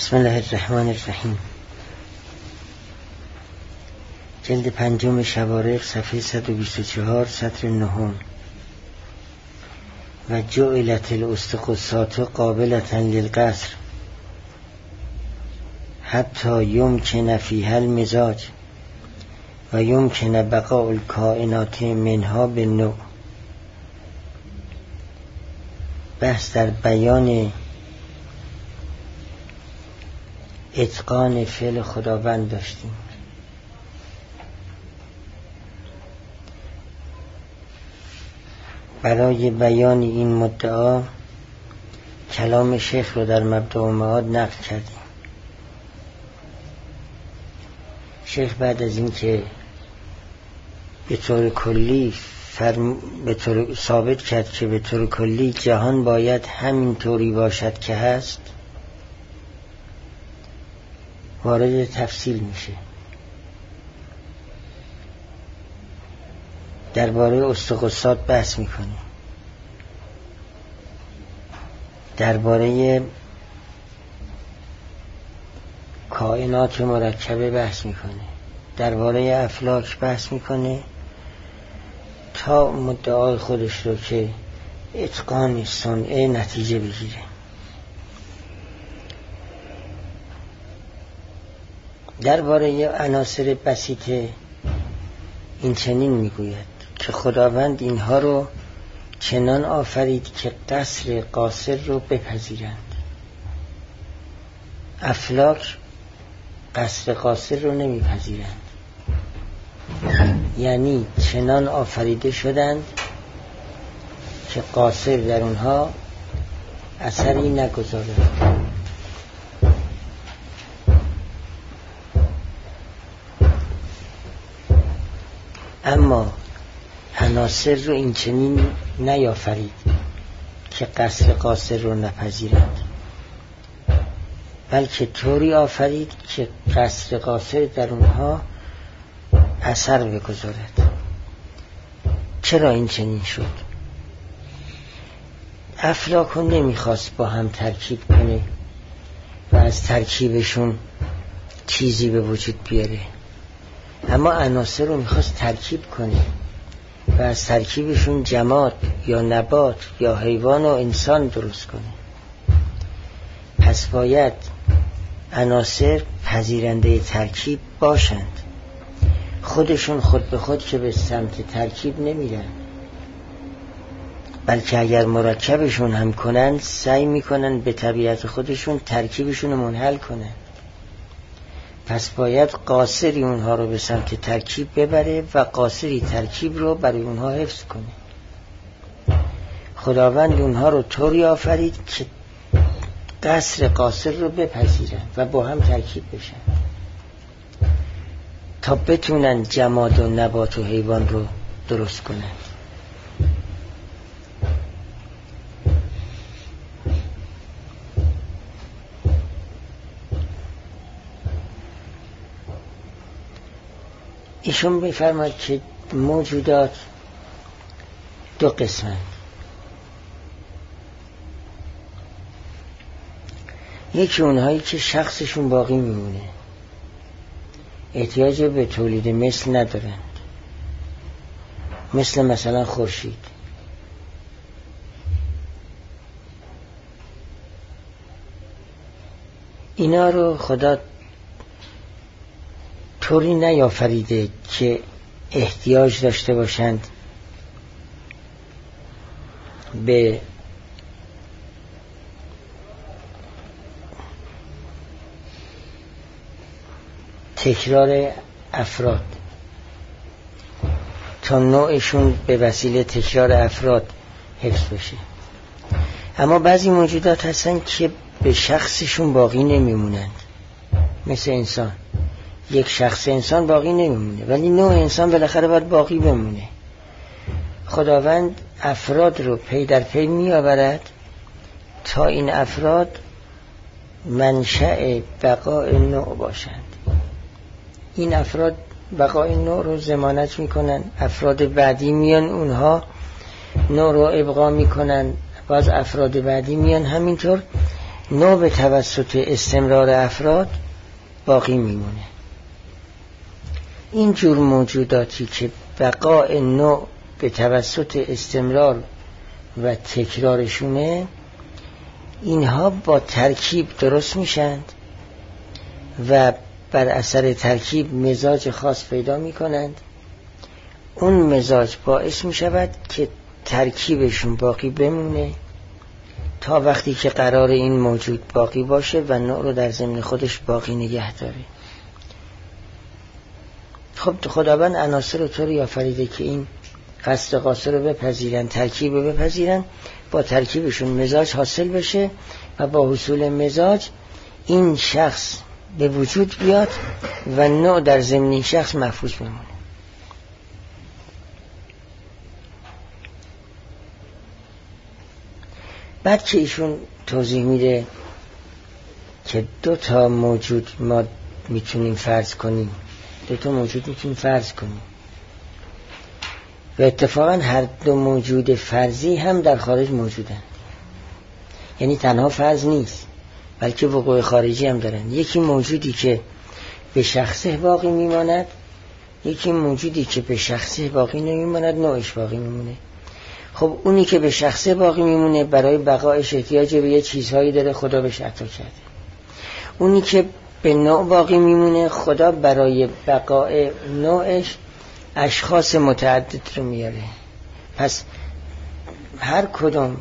بسم الله الرحمن الرحیم. جلد 5 شوارق صفحه 124 سطر 9. و جعلت الاستقصات قابلة للقصر حتی یمکن فیها المزاج و یمکن بقاء الکائنات منها بالنوع. بحث در بیان اتقان فعل خداوند داشتیم. برای بیان این مدعا کلام شیخ رو در مبدأ و معاد نقل کردیم. شیخ بعد از این که به طور کلی ثابت کرد که به طور کلی جهان باید همین طوری باشد که هست، وارد تفصیل میشه. درباره استقصات بحث میکنه، درباره کائنات مرکبه بحث میکنه، درباره افلاک بحث میکنه تا مدعای خودش رو که اتقان صنعه نتیجه بگیره. درباره عناصر بسیطه این چنین میگوید که خداوند اینها رو چنان آفرید که قصر قاصر رو بپذیرند. افلاک قصر قاصر رو نمیپذیرند، یعنی چنان آفریده شدند که قاصر در اونها اثری نگذارد. اما عناصر رو این چنین نیافرید که قصر قاصر رو نپذیرند، بلکه طوری آفرید که قصر قاصر در اونها اثر بگذارد. چرا این چنین شد؟ افلاک رو نمیخواست با هم ترکیب کنه و از ترکیبشون چیزی به وجود بیاره، اما عناصر رو میخواست ترکیب کنه و از ترکیبشون جماد یا نبات یا حیوان و انسان درست کنه. پس باید عناصر پذیرنده ترکیب باشند. خودشون خود به خود که به سمت ترکیب نمیرن، بلکه اگر مرکبشون هم کنن سعی میکنن به طبیعت خودشون ترکیبشون رو منحل کنن. پس باید قاصری اونها رو به سمت ترکیب ببره و قاصری ترکیب رو برای اونها حفظ کنه. خداوند اونها رو طوری آفرید که قصر قاصر رو بپذیرن و با هم ترکیب بشن تا بتونن جماد و نبات و حیوان رو درست کنن. ایشون می‌فرماید که موجودات دو قسمند. یکی اونهایی که شخصشون باقی میمونه، احتیاج به تولید مثل ندارند، مثلا خورشید. اینا رو خدا طوری نیافریده که احتیاج داشته باشند به تکرار افراد تا نوعشون به وسیله تکرار افراد حفظ بشه. اما بعضی موجودات هستن که به شخصشون باقی نمیمونند، مثل انسان. یک شخص انسان باقی نمیمونه، ولی نوع انسان بالاخره باید باقی بمونه. خداوند افراد رو پی در پی میآورد تا این افراد منشأ بقای نوع باشند. این افراد بقای نوع رو ضمانت میکنن. افراد بعدی میان اونها نوع رو ابقا میکنن، باز افراد بعدی میان همینطور نوع به توسط استمرار افراد باقی میمونه. این جور موجوداتی که بقای نوع به توسط استمرار و تکرارشونه، اینها با ترکیب درست میشند و بر اثر ترکیب مزاج خاص پیدا میکنند. اون مزاج باعث میشود که ترکیبشون باقی بمونه تا وقتی که قرار این موجود باقی باشه و نوع رو در ضمن خودش باقی نگه داره. خب خداوند عناصر رو طوری آفریده که این قصد قاصر رو بپذیرن، ترکیب رو بپذیرن، با ترکیبشون مزاج حاصل بشه و با حصول مزاج این شخص به وجود بیاد و نوع در ضمن این شخص محفوظ بمونه. بعد که ایشون توضیح میده که دو تا موجود ما میتونیم فرض کنیم، دو تا موجود میتونیم فرض کنیم و اتفاقا هر دو موجود فرضی هم در خارج موجودن، یعنی تنها فرض نیست بلکه وقوع خارجی هم دارن. یکی موجودی که به شخصه باقی میماند، یکی موجودی که به شخصه باقی نمیماند، نوعش باقی میمونه. خب اونی که به شخصه باقی میمونه برای بقایش احتیاج به یه چیزهایی داره، خدا بهش عطا کرده. اونی که به نوع باقی میمونه، خدا برای بقای نوعش اشخاص متعدد رو میاره. پس هر کدوم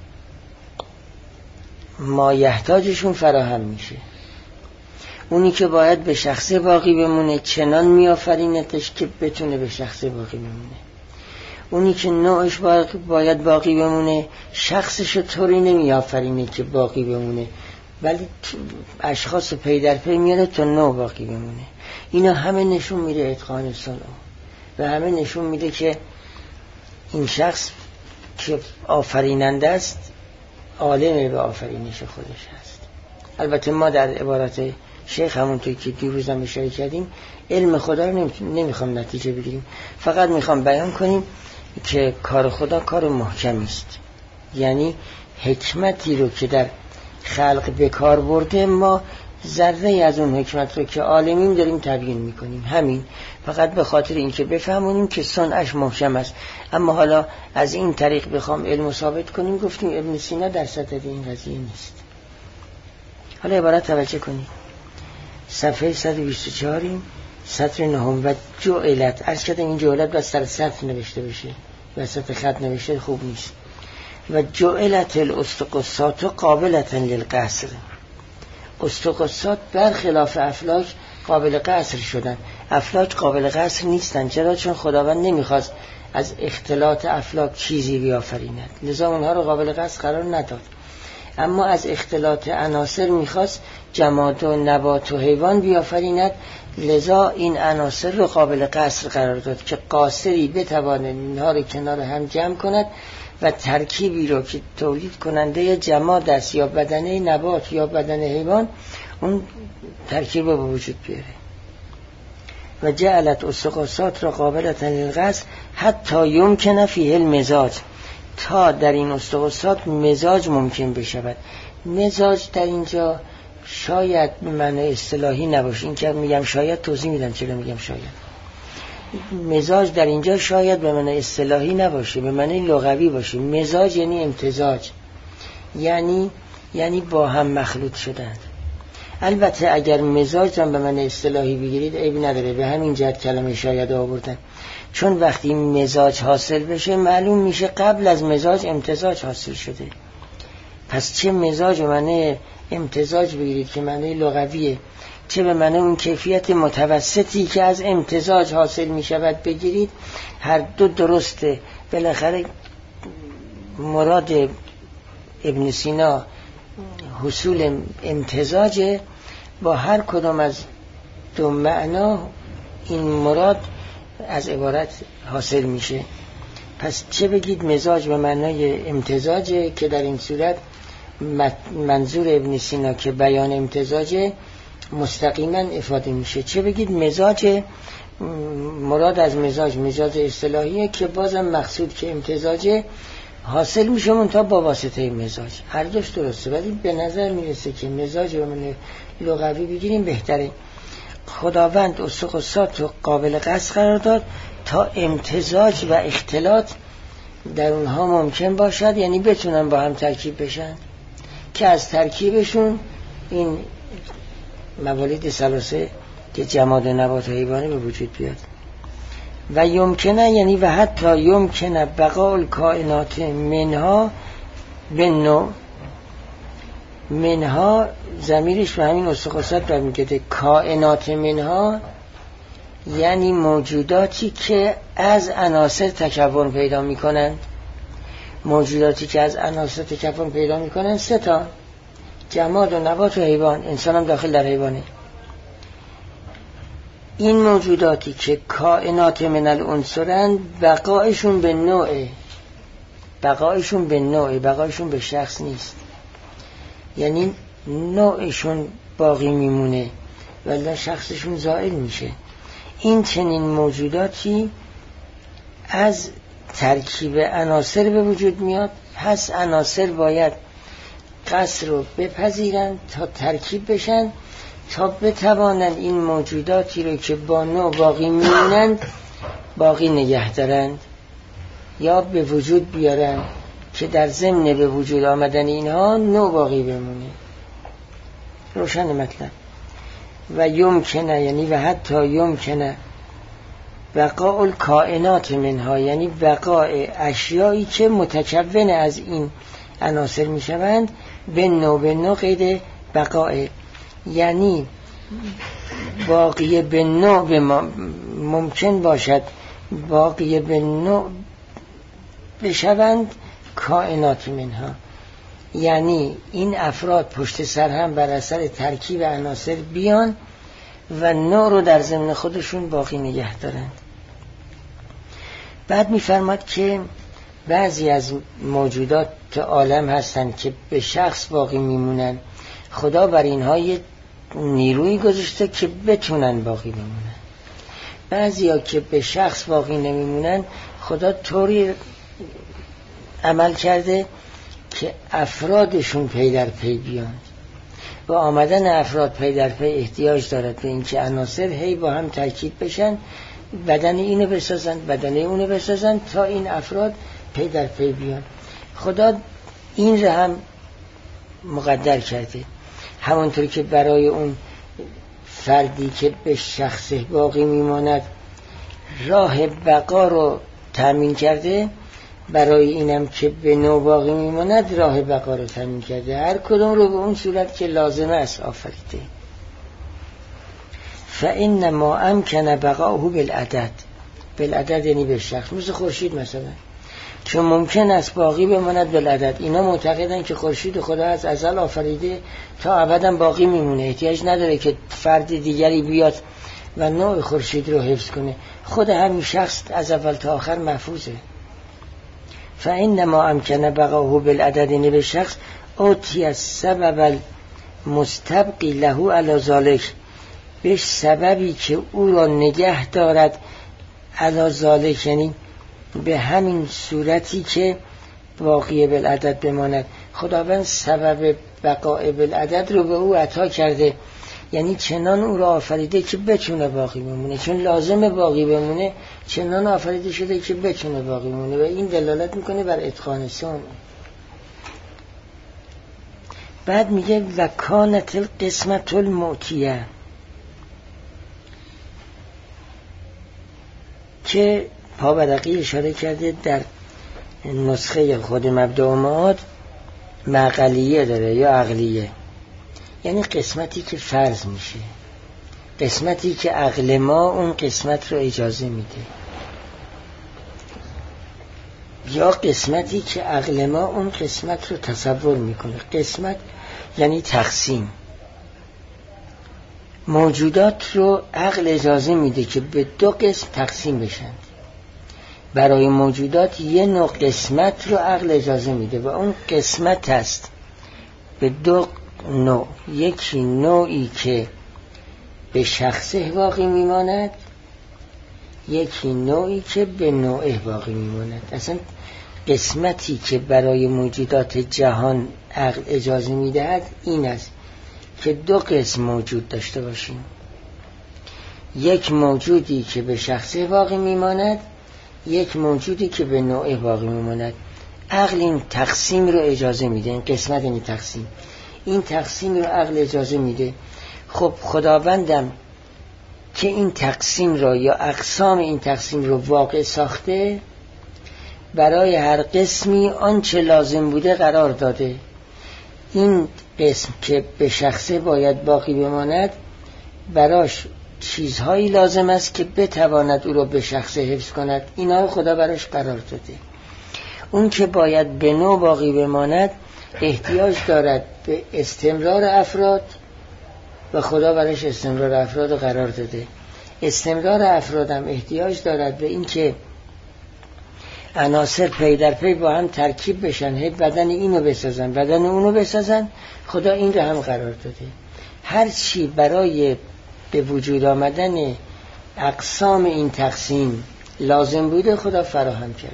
ما یحتاجشون فراهم میشه. اونی که باید به شخصه باقی بمونه چنان میآفرینتش که بتونه به شخصه باقی بمونه. اونی که نوعش باید باقی بمونه شخصش رو طوری نمیآفرینه که باقی بمونه، ولی اشخاص پی در پی میاره تا نوع باقی بمونه. اینا همه نشون میده اتقان صنع و همه نشون میده که این شخص که آفریننده است عالم به آفرینش خودش هست. البته ما در عبارت شیخ همونطور که دیروز هم اشاره کردیم علم خدا رو نمیخوام نتیجه بگیریم، فقط میخوام بیان کنیم که کار خدا کار محکمی است. یعنی حکمتی رو که در خلق به کار برده ما ذره از اون حکمت رو که عالمیم داریم تبیین میکنیم، همین فقط به خاطر اینکه بفهمونیم که صنعش محکم است. اما حالا از این طریق بخوام علم ثابت کنیم، گفتیم ابن سینا در سطح این قضیه نیست. حالا عبارت توجه کنید، صفحه 124 سطر 9 و جعلت، عرض کردم این جعلت بس سر سطر نوشته بشه، وسط خط نوشته خوب نیست. و جعلت الاستقصات قابلة للقصر، استقصات برخلاف افلاک قابل قصر شدن. افلاک قابل قصر نیستن. چرا؟ چون خداوند نمیخواست از اختلاط افلاک چیزی بیافریند، لذا اونها رو قابل قصر قرار نداد. اما از اختلاط عناصر میخواست جماد و نبات و حیوان بیافریند، لذا این عناصر رو قابل قصر قرار داد که قاصری بتواند اینها رو کنار هم جمع کند و ترکیبی رو که تولید کننده جماد است یا بدنه نبات یا بدنه حیوان، اون ترکیب رو به وجود بیاره. و جعلت استقصات را قابلة للقصر حتی یمکن فیه المزاج، تا در این استقصات مزاج ممکن بشود. مزاج در اینجا شاید به معنی اصطلاحی نباشه، این که میگم شاید توضیح میدم چرا میگم شاید. مزاج در اینجا شاید به معنی اصطلاحی نباشه، به معنی لغوی باشه. مزاج یعنی امتزاج، یعنی با هم مخلوط شدن. البته اگر مزاج هم به معنی اصطلاحی بگیرید عیبی نداره، به همین جهت کلمه شاید آوردن، چون وقتی مزاج حاصل بشه معلوم میشه قبل از مزاج امتزاج حاصل شده. پس چه مزاج به معنی امتزاج بگیرید که معنی لغویه، چه به معنی اون کیفیت متوسطی که از امتزاج حاصل می شود بگیرید، هر دو درسته. بالاخره مراد ابن سینا حصول امتزاج، با هر کدام از دو معنا این مراد از عبارت حاصل میشه. پس چه بگید مزاج به معنای امتزاجه که در این صورت منظور ابن سینا که بیان امتزاجه مستقیما افاده میشه، چه بگید مزاج، مراد از مزاج اصطلاحیه که بازم مقصود که امتزاجه حاصل میشه منتها با واسطه مزاج. هر دوش درسته، ولی به نظر میرسه که مزاج رو من لغوی بگیریم بهتره. خداوند اسق و سات رو قابل قصد قرار داد تا امتزاج و اختلاط در اونها ممکن باشد، یعنی بتونن با هم ترکیب بشن که از ترکیبشون این موالید ثلاثه که جماد نبات و حیوانی به وجود بیاد. و یمکنه، یعنی و حتی یمکنه بقاء الکائنات منها بالنوع، منها ضمیرش به همین استخاصت برمیگرده. کائنات منها یعنی موجوداتی که از عناصر تکون پیدا میکنند. موجوداتی که از عناصر تکون پیدا میکنند سه تا: جماد و نبات و حیوان. انسان هم داخل در حیوانه. این موجوداتی که کائنات من العنصرند بقایشون به نوعه، بقایشون به نوعه، بقایشون به شخص نیست، یعنی نوعشون باقی میمونه ولی شخصشون زائل میشه. این چنین موجوداتی از ترکیب عناصر به وجود میاد. پس عناصر باید قصر رو بپذیرند تا ترکیب بشن تا بتوانند این موجوداتی رو که با نوع باقی میمونند باقی نگه دارند یا به وجود بیارند که در ضمن به وجود آمدن اینها نوع باقی بمونه. روشن مطلب. و یمکنه، یعنی و حتی یمکنه بقاء الکائنات منها، یعنی بقاء اشیایی که متکون از این عناصر میشوند به نوع قید بقاء، یعنی باقی به نوع ممکن باشد باقی به نوع بشوند کائنات منها، یعنی این افراد پشت سر هم بر اثر ترکیب عناصر بیان و نوع رو در ضمن خودشون باقی نگه دارند. بعد می‌فرماد که بعضی از موجودات عالم هستند که به شخص باقی میمونن. خدا بر اینها یه نیروی گذاشته که بتونن باقی بمونن. بعضیا که به شخص باقی نمیمونن خدا طوری عمل کرده که افرادشون پی در پی بیان. و آمدن افراد پی در پی احتیاج دارد به اینکه عناصر هی با هم ترکیب بشن، بدن اینو بسازن، بدن اونو بسازن تا این افراد پی در پی بیان. خدا این را هم مقدر کرده. همونطور که برای اون فردی که به شخص باقی میماند راه بقا رو تامین کرده، برای اینم که به نوع باقی میماند راه بقا رو تامین کرده. هر کدوم رو به اون صورت که لازمه است آفریده. فإنما امکن بقاؤه بالعدد، بالعدد یعنی به شخص، مثل خورشید مثلا، چون ممکن است باقی بماند بالعدد. اینا معتقدن که خورشید خدا از ازل آفریده تا ابدا باقی میمونه، احتیاج نداره که فرد دیگری بیاد و نوع خورشید رو حفظ کنه، خود همین شخص از اول تا آخر محفوظه. فإنما امکن بقاؤه بالعدد یعنی به شخص اوتی السبب المستبقی له علی ذلک، به سببی که او را نگه دارد علی ذلک، یعنی به همین صورتی که باقی بالعدد بماند. خداوند سبب بقاء بالعدد رو به او عطا کرده، یعنی چنان او را آفریده که بتونه باقی بمونه، چون لازم باقی بمونه چنان آفریده شده که بتونه باقی بمونه و این دلالت میکنه بر اتقان صنع. بعد میگه و کانت القسمة المعطیه، که پابرقی اشاره کرده در نسخه خود مبدأ و معاد معقلیه داره یا عقلیه، یعنی قسمتی که فرض میشه، قسمتی که عقل ما اون قسمت رو اجازه میده، یا قسمتی که عقل ما اون قسمت رو تصور میکنه. قسمت یعنی تقسیم. موجودات رو عقل اجازه میده که به دو قسم تقسیم بشن. برای موجودات یه نوع قسمت رو عقل اجازه میده و اون قسمت هست به دو نوع. یکی نوعی که به شخصه باقی میماند، یکی نوعی که به نوعه باقی میماند. اصلا قسمتی که برای موجودات جهان عقل اجازه میدهد این است که دو قسم موجود داشته باشیم. یک موجودی که به شخصه باقی میماند، یک موجودی که به نوع باقی میماند. عقل این تقسیم رو اجازه میده، این قسمت این تقسیم رو عقل اجازه میده. خب خداوندم که این تقسیم را یا اقسام این تقسیم رو واقع ساخته، برای هر قسمی آنچه لازم بوده قرار داده. این قسم که به شخصه باید باقی بماند، براش چیزهایی لازم است که بتواند او را به شخصه حفظ کند، اینا رو خدا براش قرار داده. اون که باید به نوع باقی بماند احتیاج دارد به استمرار افراد و خدا براش استمرار افراد رو قرار داده. استمرار افراد هم احتیاج دارد به این که عناصر پی در پی با هم ترکیب بشن، هی بدن اینو بسازن بدن اونو بسازن، خدا این رو هم قرار داده. هر چی برای به وجود آمدن اقسام این تقسیم لازم بوده خدا فراهم کرده.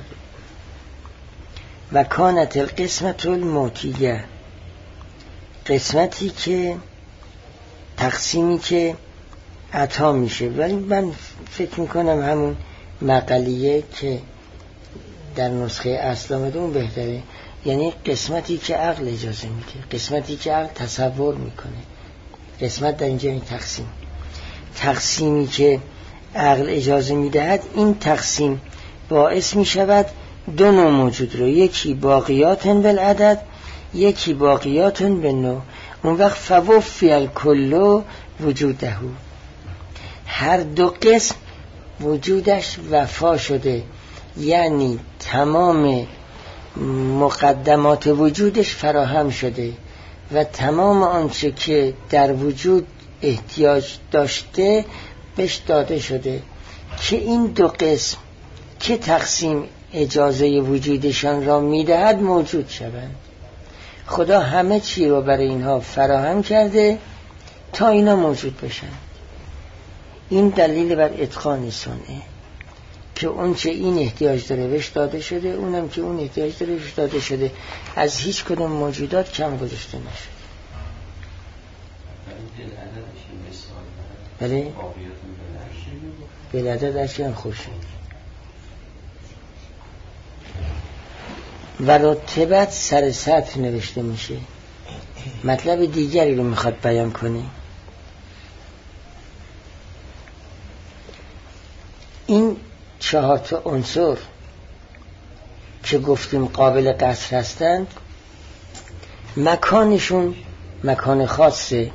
و کانت القسمت الموتیه، قسمتی که تقسیمی که عطا میشه. ولی من فکر میکنم همون مقالیه که در نسخه اصل آمده اون بهتره، یعنی قسمتی که عقل اجازه میده، قسمتی که عقل تصور میکنه. قسمت در اینجا این تقسیمی که عقل اجازه میدهد، این تقسیم باعث میشود دو نوع موجود رو، یکی باقیات بالعدد، یکی باقیات بالنوع. اون وقت فوفی الکل وجوده، هر دو قسم وجودش وفا شده، یعنی تمام مقدمات وجودش فراهم شده و تمام آنچه که در وجود احتیاج داشته بهش داده شده که این دو قسم که تقسیم اجازه وجودشان را میدهد موجود شوند. خدا همه چی رو برای اینها فراهم کرده تا اینا موجود بشن. این دلیل بر اتقان صنعه که اون چه این احتیاج داره بهش داده شده، اونم که اون احتیاج داره بهش داده شده، از هیچ کدوم موجودات کم گذاشته نشده. بله؟ بلعدد اشیان خوشید و رتبت سر سطح نوشته میشه. مطلب دیگری رو میخواد بیان کنه. این 4 عنصر که گفتیم قابل قصر هستند، مکانشون مکان خاصه.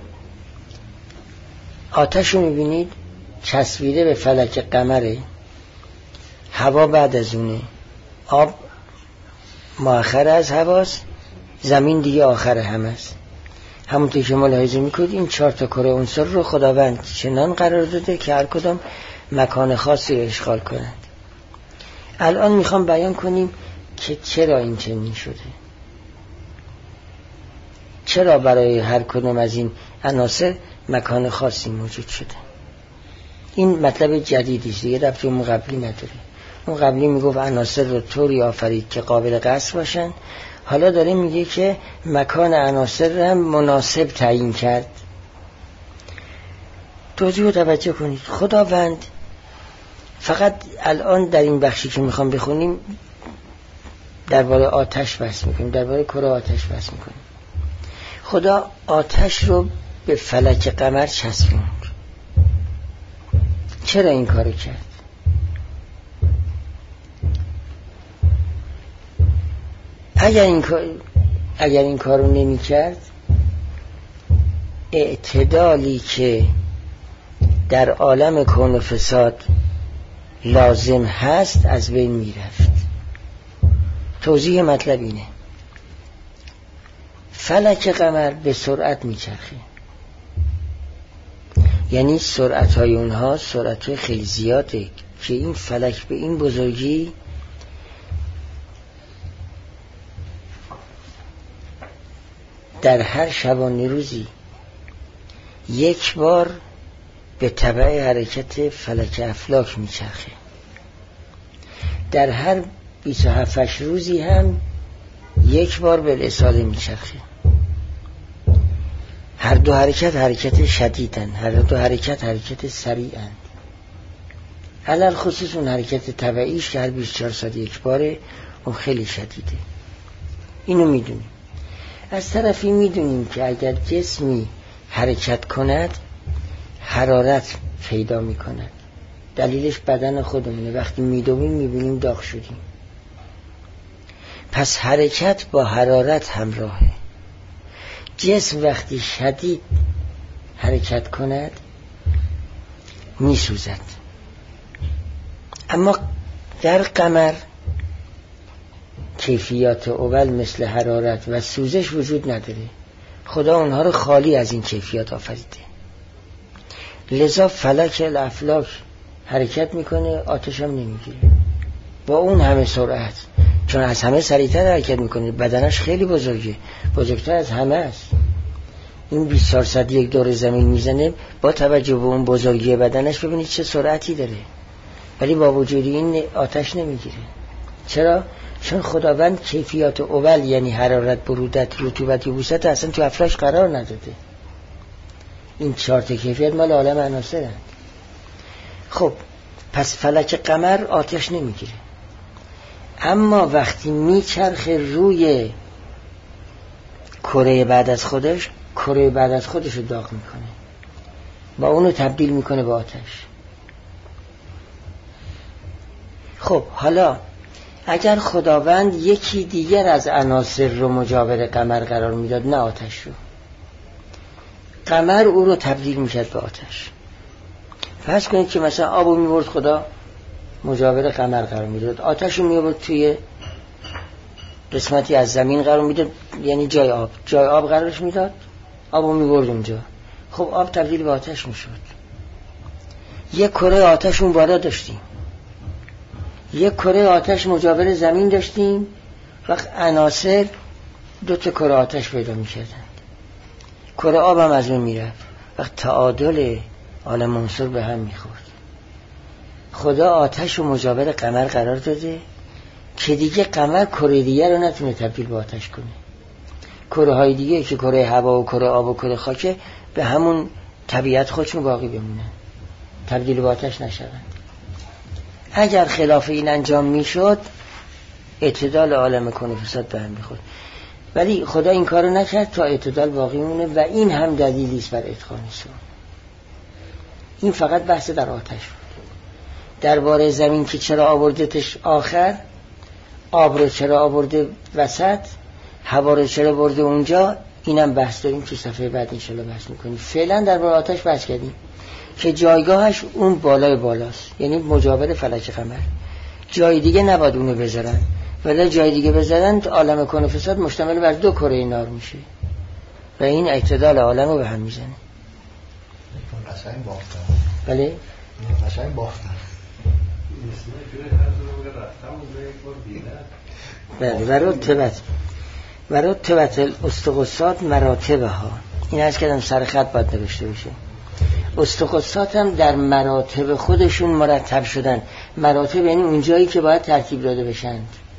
آتش رو میبینید چسبیده به فلک قمره، هوا بعد از اونه، آب مؤخر از هواست، زمین دیگه آخر هم است. همونطور که ملاحظه میکنید این 4 کره عنصر رو خداوند چنان قرار داده که هر کدام مکان خاصی رو اشغال کنند. الان میخوام بیان کنیم که چرا این چنین شده، چرا برای هر کدام از این عناصر مکان خاصی موجود شده. این مطلب جدیدی است، دیگه ربطی اون قبلی نداره. اون قبلی میگفت عناصر رو طوری آفرید که قابل قصر باشن، حالا داره میگه که مکان عناصر هم مناسب تعیین کرد. توجه و توجه کنید، خداوند فقط الان در این بخشی که میخوام بخونیم درباره آتش بحث میکنیم، درباره کره آتش بحث میکنیم. خدا آتش رو به فلک قمر چسبوند. چرا این کارو کرد؟ اگر این کارو نمی کرد، اعتدالی که در عالم کون و فساد لازم هست از بین می رفت. توضیح مطلب اینه، فلک قمر به سرعت می چرخه، یعنی سرعت های اونها سرعت های خیلی زیاده که این فلک به این بزرگی در هر شبانه روزی یک بار به تبع حرکت فلک افلاک میچرخه. در هر 27 روزی هم یک بار به اصاله میچرخه. هر دو حرکت شدیدن، هر دو حرکت سریعن. علل خصوص اون حرکت طبیعیش که هر 24 ساعت یک باره، اون خیلی شدیده. اینو میدونیم. از طرفی میدونیم که اگر جسمی حرکت کند حرارت پیدا میکند. دلیلش بدن خودمونه. وقتی میدویم میبینیم داغ شدیم. پس حرکت با حرارت همراهه. جسم وقتی شدید حرکت کند میسوزد. اما در قمر کیفیات اول مثل حرارت و سوزش وجود نداره. خدا اونها رو خالی از این کیفیات آفریده. لذا فلک الافلاک حرکت میکنه، آتش هم نمیگیره با اون همه سرعت، چون از همه سریعتر حرکت میکنه. بدنش خیلی بزرگه، بزرگتر از همه است. این 24 ساعت یک دور زمین میزنه، با توجه به اون بزرگی بدنش ببینید چه سرعتی داره، ولی با وجود این آتش نمیگیره. چرا؟ چون خداوند کیفیات اول یعنی حرارت، برودت، رطوبت، یبوست اصلا تو افلاک قرار نداده. این 4 کیفیت مال عالم عناصرند. خب پس فلک قمر آتش نمیگیره، اما وقتی میچرخه روی کره بعد از خودش، کره بعد از خودش رو داغ میکنه، با اونو تبدیل میکنه به آتش. خب حالا اگر خداوند یکی دیگر از عناصر رو مجاور قمر قرار میداد، نه آتش رو، قمر او رو تبدیل میکرد به آتش. فرض کنید که مثلا آبو میبرد خدا مجاور قمر قرار میداد، آتش رو میبرد توی قسمتی از زمین قرار میداد، یعنی جای آب قرارش میداد، آبو میبرد اونجا. خب آب تبدیل به آتش میشد. یک کره آتش اون بالا داشتیم، یک کره آتش مجاور زمین داشتیم، وقت عناصر 2 کره آتش پیدا میکردند، کره آب هم از اون میرفت، وقت تعادل عالم عنصر به هم میخورد. خدا آتش و مجاور قمر قرار داده که دیگه قمر کره دیگه رو نتونه تبدیل به آتش کنه. کره های دیگه که کره هوا و کره آب و کره خاکه به همون طبیعت خودشون باقی بمونن، تبدیل به آتش نشوند. اگر خلاف این انجام میشد اعتدال عالم کون و فساد به هم میخورد، ولی خدا این کارو نکرد تا اعتدال باقی مونه و این هم دلیلی است بر اتقان سو. این فقط بحث در آتش بود. درباره زمین که چرا آوردتش آخر، آب رو چرا آورده وسط، هوا رو چرا برده اونجا، اینم بحث داریم که صفحه بعد انشالله بحث میکنیم. فعلا درباره آتش بحث کردیم که جایگاهش اون بالای بالاست، یعنی مجاور فلک قمر. جای دیگه نباید اونو بذارن، ولی جای دیگه بذارن عالم کون و فساد مشتمل بر 2 کره نار میشه و این اعتدال عالم رو به هم میزنه. قشنگ بافتن. بله؟ قشنگ بافتن. بله. و رتبت الاستقصات مراتبها، این از کردم سر خط باید نوشته بشه. استقصات هم در مراتب خودشون مرتب شدن. مراتب یعنی اون جایی که باید ترتیب داده بشن.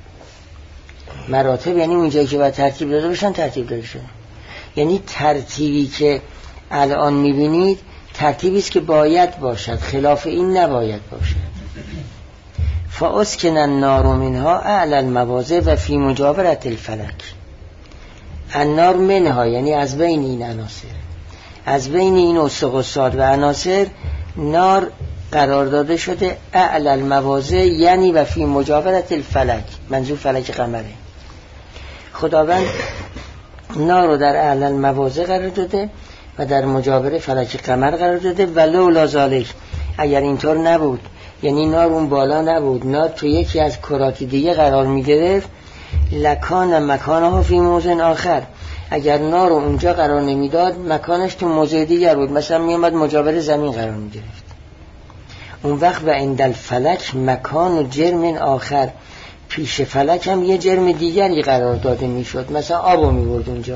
مراتب یعنی اون جایی که باید ترتیب داده بشن ترتیب داده شدن. یعنی ترتیبی که الان میبینید ترتیبی است که باید باشد، خلاف این نباید باشد. فاسکن النار منها اعلی المواضع و فی مجاورت الفلک. النار منها یعنی از بین این عناصر، از بین این استقصات و عناصر نار قرار داده شده اعلی المواضع، یعنی و فی مجاورت الفلک، منظور فلک قمره. خداوند نار رو در اعلی المواضع قرار داده و در مجاور فلک قمر قرار داده. ولولا ذالک، اگر اینطور نبود، یعنی نار اون بالا نبود، نار تو یکی از کرات دیگه قرار میگرفت، لکان مکانها فی موضع آخر، اگر نار رو اونجا قرار نمیداد مکانش تو موضع دیگر بود، مثلا میامد مجاور زمین قرار میگرفت. اون وقت و عند الفلک مکان و جرم آخر، پیش فلک هم یه جرم دیگری قرار داده میشد، مثلا آبو میبرد اونجا.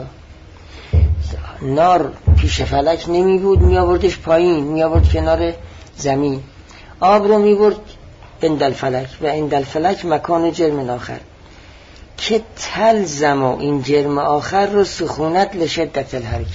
نار پیش فلک نمی بود، می آوردش پایین، می آورد کنار زمین. آب رو می برد عند الفلک و عند الفلک مکان جرم آخر که تلزم و این جرم آخر رو سخونت لشدت الحرکه،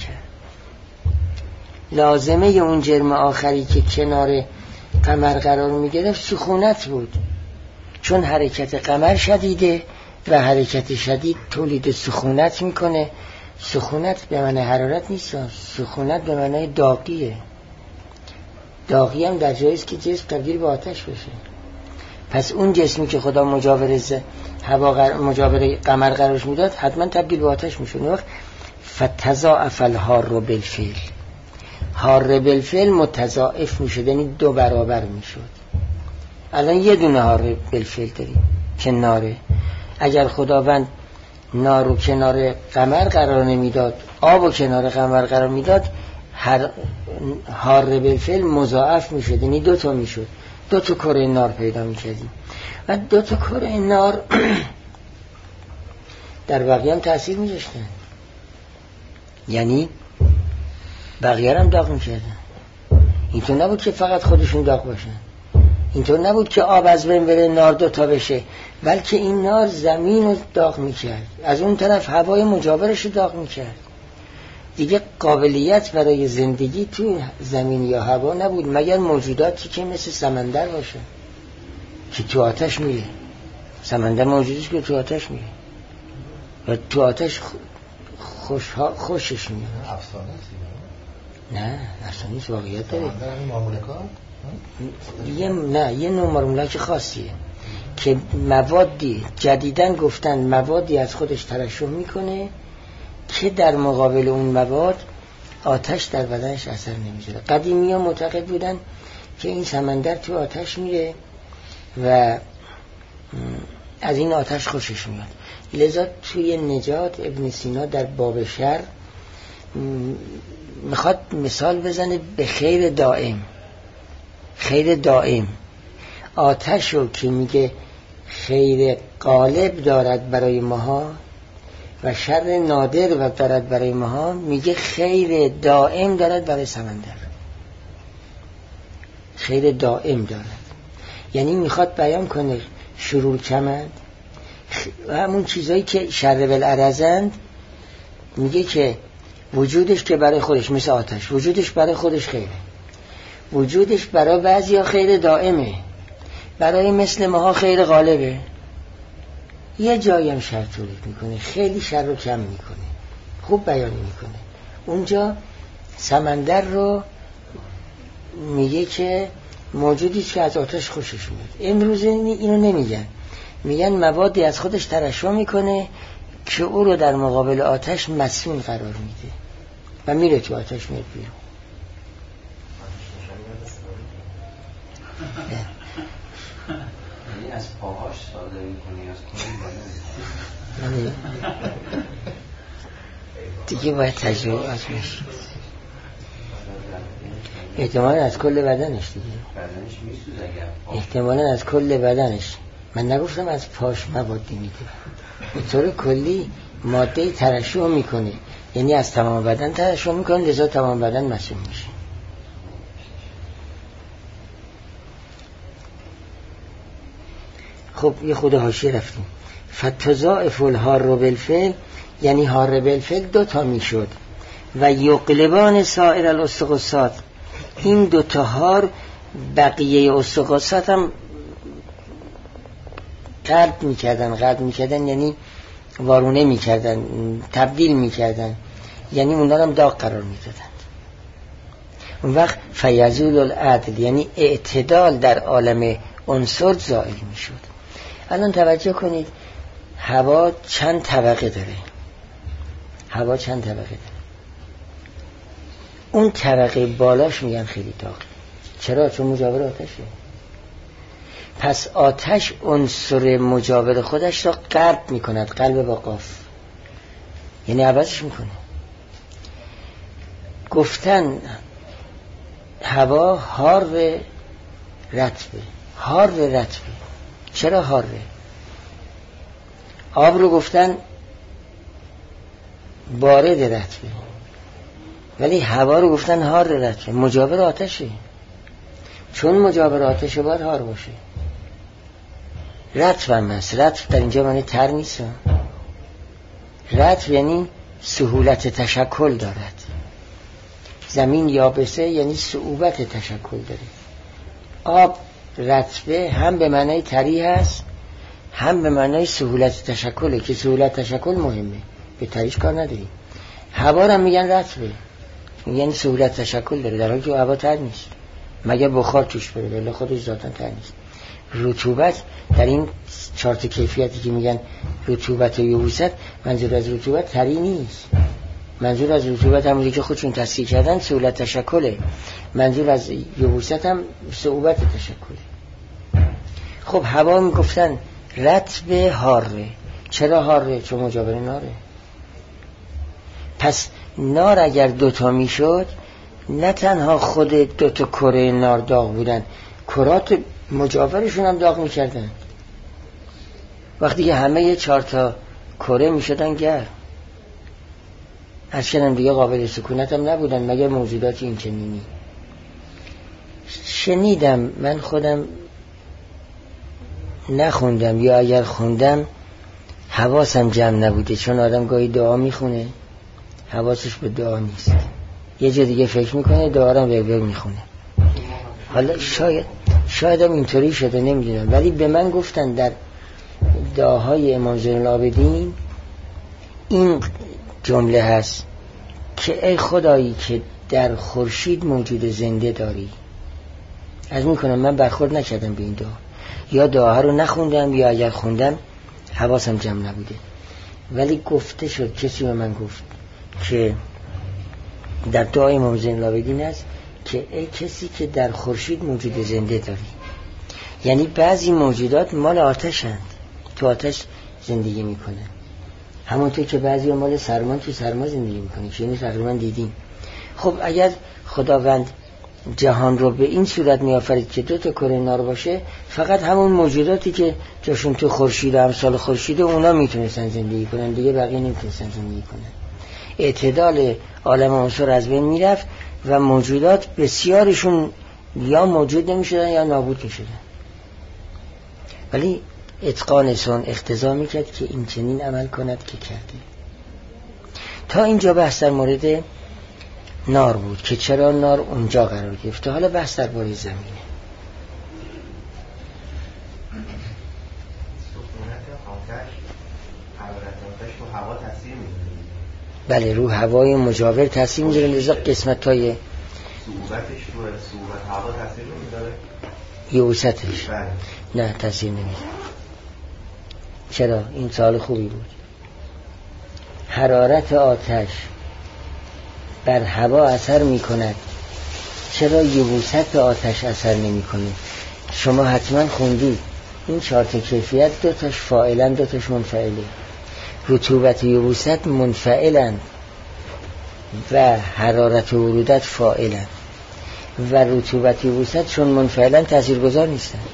لازمه اون جرم آخری که کنار قمر قرار میگرفت سخونت بود، چون حرکت قمر شدیده و حرکت شدید تولید سخونت میکنه. سخونت به معنی حرارت نیست، سخونت به معنی داغیه. داغی هم در جایی است که جسم تبدیل به آتش بشه. پس اون جسمی که خدا مجاور مجاور قمر قرارش میداد حتما تبدیل به آتش میشد. وقت فتضاعف الحار بالفعل، حار بالفعل متضاعف میشد، یعنی 2 برابر میشد. الان یه دونه حار بالفعل داریم که ناره. اگر خداوند نار رو کنار قمر قرار نمیداد، آب رو کنار قمر قرار میداد، حار بالفعل مضاعف میشد، یعنی 2 تا میشد. 2 تا کره نار پیدا میکردیم و 2 تا کره نار در بقیه هم تأثیر میذاشتن، یعنی بقیه هم داغ میکردن. اینطور نبود که فقط خودشون داغ باشن، اینطور نبود که آب از بین بره نار 2 تا بشه، بلکه این نار زمین رو داغ میکرد، از اون طرف هوای مجاورش رو داغ میکرد. دیگه قابلیت برای زندگی تو زمین یا هوا نبود مگر موجوداتی که مثل سمندر باشه که تو آتش میره. سمندر موجودیست که تو آتش میره و تو آتش خوشش میاد. افسانه است نه افسانه است، واقعیت داره. سمندر همین مارمولک‌ها؟ یه نوع مارمولک خاصیه که موادی جدیدن گفتن موادی از خودش ترشح میکنه که در مقابل اون مواد آتش در بدنش اثر نمیذاره. قدیمی ها معتقد بودن که این سمندر تو آتش میره و از این آتش خوشش میاد. لذا توی نجات ابن سینا در باب شر میخواد مثال بزنه به خیر دائم. خیر دائم آتش رو که میگه خیر غالب دارد برای ماها و شر نادر و دارد برای ماها، میگه خیر دائم دارد برای سمندر. خیر دائم دارد یعنی میخواد بیان کنه شرور کمند و همون چیزایی که شر بالعرضند، میگه که وجودش که برای خودش مثل آتش، وجودش برای خودش خیره، وجودش برای بعضیا خیر دائمه، برای مثل ماها خیر غالبه. یه جایی هم شر تولید میکنه، خیلی شر رو کم میکنه، خوب بیان میکنه. اونجا سمندر رو میگه که موجودی که از آتش خوشش میاد. امروز اینو نمیگن، میگن موادی از خودش ترشح میکنه که او رو در مقابل آتش مسئول قرار میده و میره تو آتش میاد بیرون. یعنی از پاهاش صادر میکنی از کنی دیگه باید تجربه آزمایش، احتمالا از کل بدنش دیگه، بدنش میسوزه اگر احتمالا از کل بدنش. من نگفتم از پاش موادی میده، به طور کلی ماده ترشح میکنه، یعنی از تمام بدن ترشح میکنه، لذا تمام بدن مسئول میشه. خب یه خود حاشیه رفتیم. فتضاعف الحار بالفعل یعنی حار بالفعل 2 تا میشد و یقلبان سایر الاستقاصات، این 2 تا حار بقیه استقاصات هم قلب میکردن یعنی وارونه میکردن، تبدیل میکردن، یعنی اونا هم داغ قرار میدادن. اون وقت فیزول العدل یعنی اعتدال در عالم عنصر زائل میشد. الان توجه کنید هوا چند طبقه داره. هوا چند طبقه داره. اون طبقه بالاش میگن خیلی داغ. چرا؟ چون مجاور آتشه. پس آتش عنصر مجاور خودش را قلب میکند، قلب با قاف، یعنی عوضش میکنه. گفتن هوا حار رطبه. حار رطبه. چرا حاره؟ آب رو گفتن بارد رطبه، ولی هوا رو گفتن حار رطبه، مجاور آتشه. چون مجاور آتشه باید حار باشه. رطب هم هست. رطب در اینجا معنی تر نیست. رطب یعنی سهولت تشکل دارد. زمین یابسه یعنی صعوبت تشکل داره. آب رطبه هم به معنی تری هست هم به معنی سهولت تشکله که سهولت تشکل مهمه، به تریش کار نداریم. هوا هم میگن رطبه، یعنی سهولت تشکل داره، در حالی که هوا تر نیست مگر بخار توش بره، ولی خودش ذاتاً تر نیست. رطوبت در این 4 کیفیتی که میگن رطوبت و یبوست، منظور از رطوبت تری نیست. منظور از رطوبت همونی که خودشون تصحیح کردن سهولت تشکله. منظور از یبوست هم صعوبت تشکله. خب هوا میگفتن رطب حاره. چرا حاره؟ چون مجاور ناره. پس نار اگر 2 میشد، نه تنها خود 2 کره نار داغ بودن، کرات مجاورشون هم داغ میکردن. وقتی که همه 4 کره میشدن گرم، هرچند دیگه قابل سکونت هم نبودن مگر موجودات این چنینی. شنیدم، من خودم نخوندم یا اگر خوندم حواسم جمع نبوده، چون آدم گاهی دعا میخونه حواسش به دعا نیست، یه جا دیگه فکر میکنه، دعا رو به میخونه. حالا شاید هم اینطوری شده نمیدونم، ولی به من گفتن در دعاهای امام زین العابدین این جمله هست که ای خدایی که در خورشید موجود زنده داری. از میکنم من برخورد نکردم به این دعا، یا دعا رو نخوندم یا اگر خوندم حواسم جمع نبوده، ولی گفته شد، کسی به من گفت که در دعای امام زین العابدین است که ای کسی که در خورشید موجود زنده داری. یعنی بعضی موجودات مال آتشند، تو آتش زندگی میکنن، همونطور که بعضی مال سرما تو سرما زندگی میکنن، که اینو تقریبا دیدیم. خب اگر خداوند جهان رو به این صورت میآفرید که 2 کره نار باشه، فقط همون موجوداتی که جاشون تو خورشید و امثال خورشید اونا میتونستن زندگی کنن، دیگه بقیه نمیتونستن زندگی کنن. اعتدال عالم عنصر از بین میرفت و موجودات بسیارشون یا موجود نمیشدن یا نابود میشدن. ولی اتقان سن اقتضا میکرد که این چنین عمل کند که کرده. تا اینجا بحث در مورد نار بود که چرا نار اونجا قرار گرفته. حالا بحث در باره زمینه. بله، رو هوای مجاور تاثیر میذاره، لذا قسمت‌های صعوبتش رو صعوبت هوا تاثیر نمیذاره، یبوستش نه تاثیر نمیذاره. چرا؟ این سوال خوبی بود. حرارت آتش بر هوا اثر میکند، چرا یبوست آتش اثر نمیکنه؟ شما حتما خوندید این 4 کیفیت 2 تاش فاعلن 2 تاش منفعله. رطوبت و یبوست منفعلن و حرارت و برودت فاعلن، و رطوبت و یبوست چون منفعلن تاثیرگذار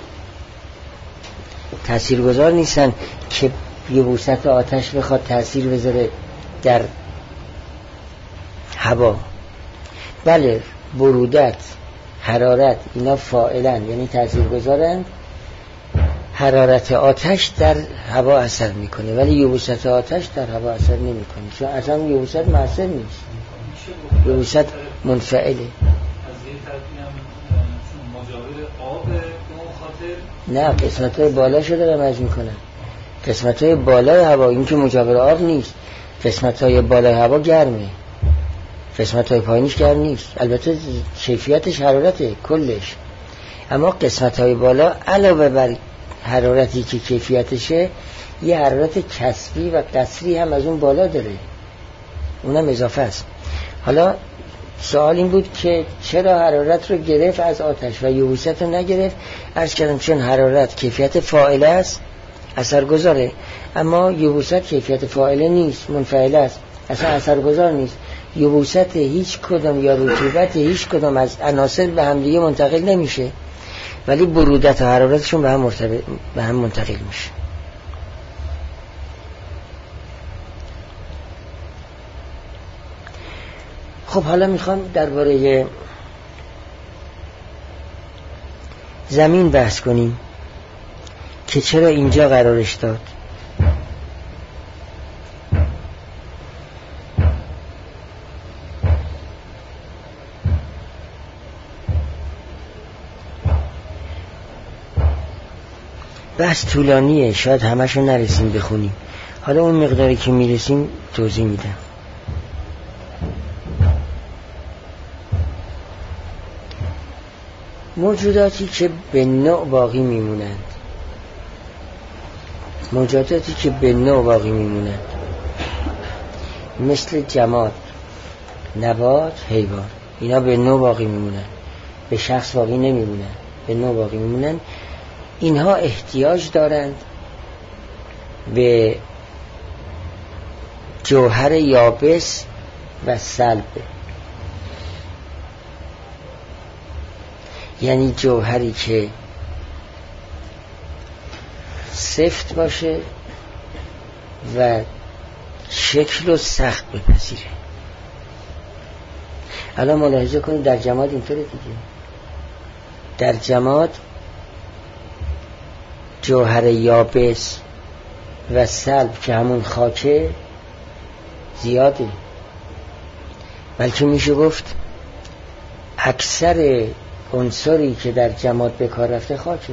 نیستن که یبوست آتش بخواد تاثیر بذاره در هوا. بله، برودت، حرارت اینا فاعلن یعنی تاثیرگذارن. حرارت آتش در هوا اثر میکنه ولی یبوست آتش در هوا اثر نمیکنه، چون اصلا یبوست مؤثر نیست، یبوست منفعله. از این طرفی هم مجاور آب به اون خاطر نه، قسمت‌های بالا شده رمز میکنن، قسمت‌های بالای هوا. این که مجاور آب نیست، قسمت‌های بالای هوا گرمه، قسمت‌های پایینش گرم نیست. البته کیفیتش حرارته کلش، اما قسمت‌های بالا علاوه بر حرارتی که کیفیتشه یه حرارت کسبی و قصری هم از اون بالا داره، اونم اضافه است. حالا سوال این بود که چرا حرارت رو گرفت از آتش و یبوست رو نگرفت؟ عرض کردم چون حرارت کیفیت فاعله است، اثرگذاره، اما یبوست کیفیت فاعله نیست، منفعله است، اصلا اثرگذار نیست. یبوست هیچ کدام یا رطوبت هیچ کدام از عناصر به هم دیگه منتقل نمیشه، ولی برودت و حرارتشون به هم منتقل میشه. خب حالا میخوام درباره زمین بحث کنیم که چرا اینجا قرارش داد. بحث طولانیه، شاید همشو نرسیم بخونیم، حالا اون مقداری که میرسیم توضیح میدم. موجوداتی که به نوع باقی میمونند، موجوداتی که به نوع باقی میمونند مثل جماد، نبات، حیوان، اینا به نوع باقی میمونند، به شخص باقی نمیمونند، به نوع باقی میمونند. اینها احتیاج دارند به جوهر یابس و صلب، یعنی جوهری که سفت باشه و شکل و سخت بپذیره. الان ملاحظه کنید در جماد اینطوره دیگه. در جماد جوهر یابس و صلب که همون خاکه زیاده، بلکه میشه گفت اکثر عنصری که در جماد به کار رفته خاکه.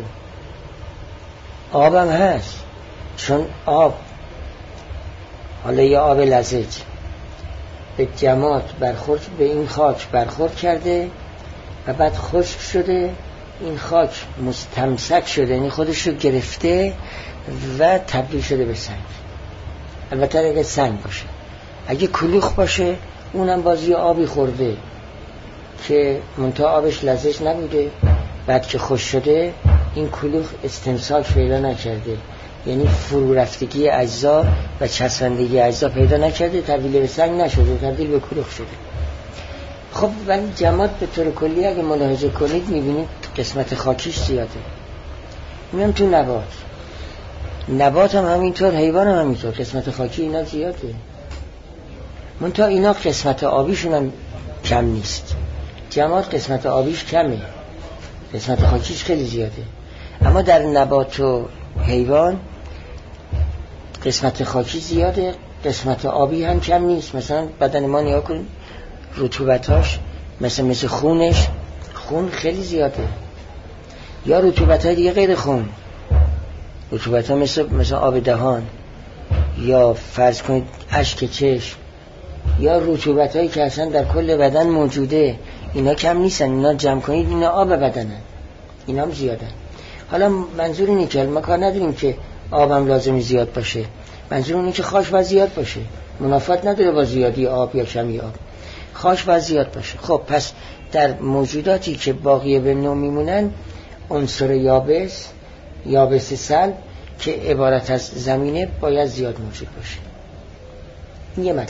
آبم هست، چون آب، حالا یا آب لزج، به جماد برخورد، به این خاک برخورد کرده و بعد خشک شده، این خاک مستمسک شده، یعنی خودش رو گرفته و تبدیل شده به سنگ. البته اگه سنگ باشه، اگه کلوخ باشه اونم بازی آبی خورده که منتها آبش لزج نبوده، بعد که خشک شده این کلوخ استمساک پیدا نکرده، یعنی فرو رفتگی اجزا و چسبندگی اجزا پیدا نکرده، تبدیل به سنگ نشده، تبدیل به کلوخ شده. خب ولی جماد به طور کلی اگه ملاحظه کنید میبینید قسمت خاکیش زیاده. میگم تو نبات هم همینطور، حیوان هم همینطور، قسمت خاکی اینا زیاده. منتها اینا قسمت آبیشون هم کم نیست. جماد قسمت آبیش کمه، قسمت خاکیش خیلی زیاده. اما در نبات و حیوان قسمت خاکی زیاده، قسمت آبی هم کم نیست. مثلا بدن ما نیا کنید، رطوبتاش مثل خونش، خون خیلی زیاده، یا رطوبت‌های دیگه غیر خون، رطوبت‌ها مثل آب دهان، یا فرض کنید اشک چشم، یا رطوبت‌هایی که اصلا در کل بدن موجوده، اینا کم نیستن. اینا جمع کنید اینا آب بدنن، اینا هم زیادن. حالا منظور اینه که ما کار نداریم که آبم لازمی زیاد باشه، منظور اینه که خاک باید زیاد باشه. منافات نداره با زیادی آب یا کمی آب، خاک باید زیاد باشه. خب پس در موجوداتی که باقی به نوع میمونن، عنصر یابس صلب که عبارت از زمینه باید زیاد موجود باشه. این یه مطلب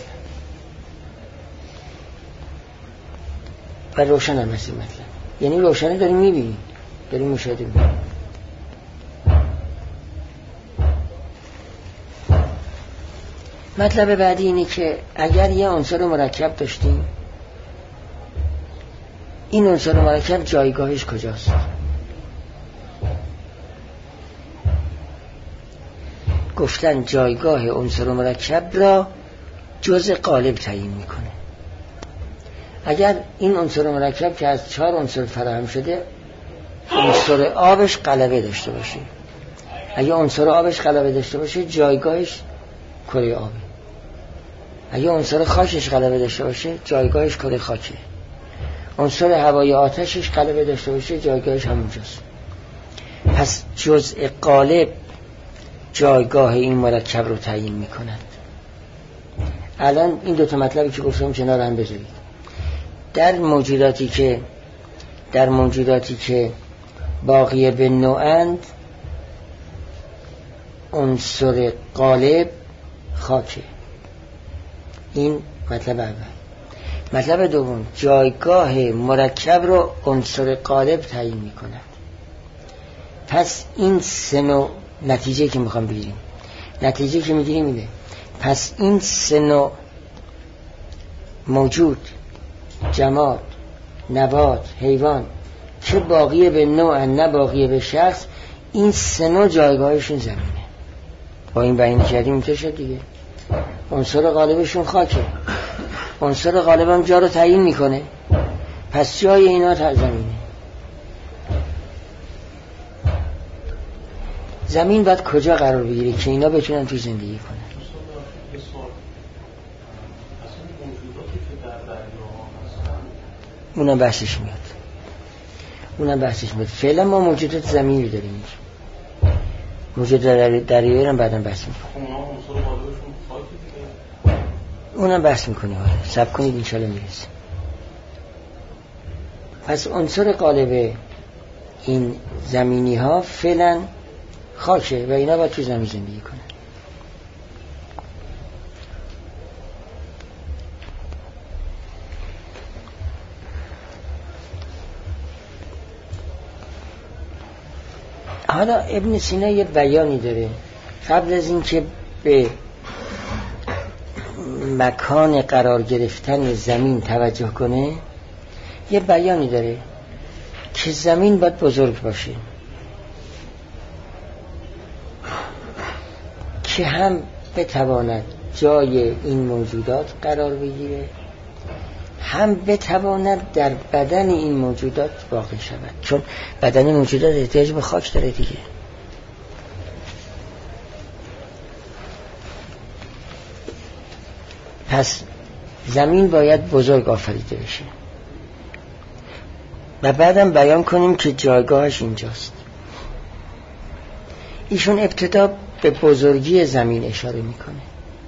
و روشن هم هست این مطلب، یعنی روشنه داریم میبینیم، داریم مشاهده میبینیم. مطلب بعدی اینه که اگر یه عنصر مرکب داشتیم، این عنصر مرکب جایگاهش کجاست؟ گفتن جایگاه عنصر مرکب را جزء قالب تعیین میکنه. اگر این عنصر مرکب که از 4 عنصر فراهم شده، عنصر آبش غلبه داشته باشه، اگه عنصر آبش غلبه داشته باشه جایگاهش کره آبه، اگه عنصر خاکش غلبه داشته باشه جایگاهش کره خاکه، عنصر هوای آتشش غلبه داشته باشه جایگاهش همونجاست. پس جزء قالب جایگاه این مرکب رو تعیین میکنند. الان این 2 مطلبی که گفتم کنار هم بذارید. در موجوداتی که باقی به نوعند، عنصر غالب خاکه. این مطلب اول. مطلب دوم، جایگاه مرکب رو عنصر غالب تعیین میکند. پس این 3 نوع نتیجه که میخوام بگیریم، نتیجه که میگیریم اینه، پس این 3 نوع موجود، جماد، نبات، حیوان، که باقی به نوع نه باقی به شخص، این سه نوع جایگاهشون زمینه. با این بیان کردیم اینطور شد دیگه. عنصر غالبشون خاکه، عنصر غالب هم جا رو تعیین میکنه، پس جای اینا زمینه. زمین باید کجا قرار بگیره که اینا بتونن توی زندگی کنن؟ اونم بحثش میاد. فعلا ما موجودات زمینی داریم، موجودات دریایی هم بعداً بحث میکنیم. اونم بحث میکنیم. صبر کنید انشالله میرسه. پس عنصر غالب این زمینی ها فعلا خاکه و اینا باید تو زمین زندگی کنن. حالا ابن سینا یه بیانی داره قبل از این که به مکان قرار گرفتن زمین توجه کنه. یه بیانی داره که زمین باید بزرگ باشه که هم بتواند جای این موجودات قرار بگیره، هم بتواند در بدن این موجودات واقع شود، چون بدن موجودات احتیاج به خاک داره دیگه. پس زمین باید بزرگ آفریده بشه و بعدم بیان کنیم که جایگاهش اینجاست. ایشون ابتدا به بزرگی زمین اشاره میکنه،